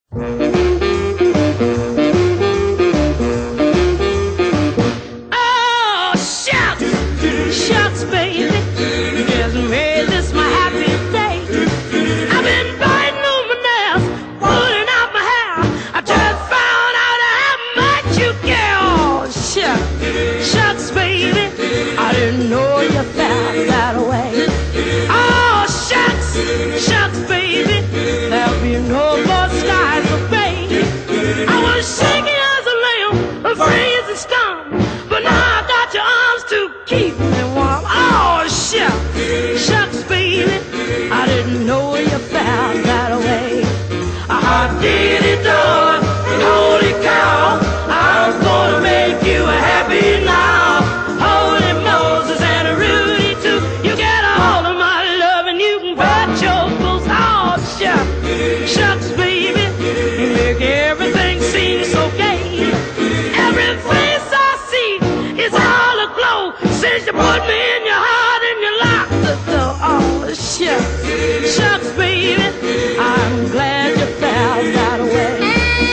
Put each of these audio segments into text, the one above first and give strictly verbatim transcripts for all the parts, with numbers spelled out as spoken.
Oh, shucks, shucks, baby, you just made this my happy day. I've been biting on my nails, pulling out my hair. I just found out how much you care. Oh, shucks, shucks, baby, I didn't know you felt that way. Oh, shucks, shucks, baby, there'll be no more skies of gray. I was shaking as a lamb, a freezing storm, but now I got your arms to keep me warm. Oh, shucks, shucks, baby, I didn't know you felt that way. I did it, Lord, holy cow, I'm gonna make you happy now. Holy Moses and Rudy too, you get a hold of my love and you can bet your boots. Oh, shucks, shucks, baby, you make everything seem so gay. Every face I see is all aglow since you put me in your heart and you locked the door. Oh, shucks, shucks, baby, I'm glad you felt that way.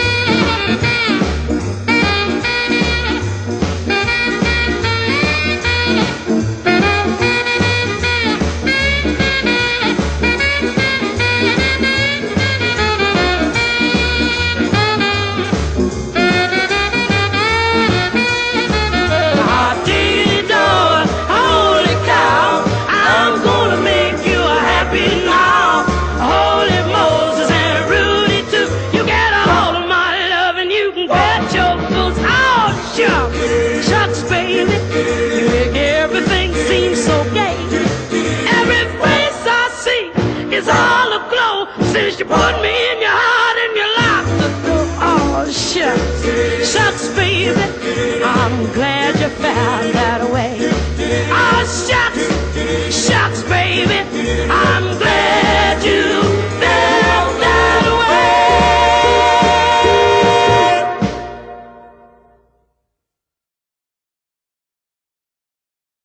Shucks, baby, you make everything seem so gay. Every face I see is all aglow since you put me in your heart and you locked the door. Oh, shucks, shucks, baby, I'm glad you found that way.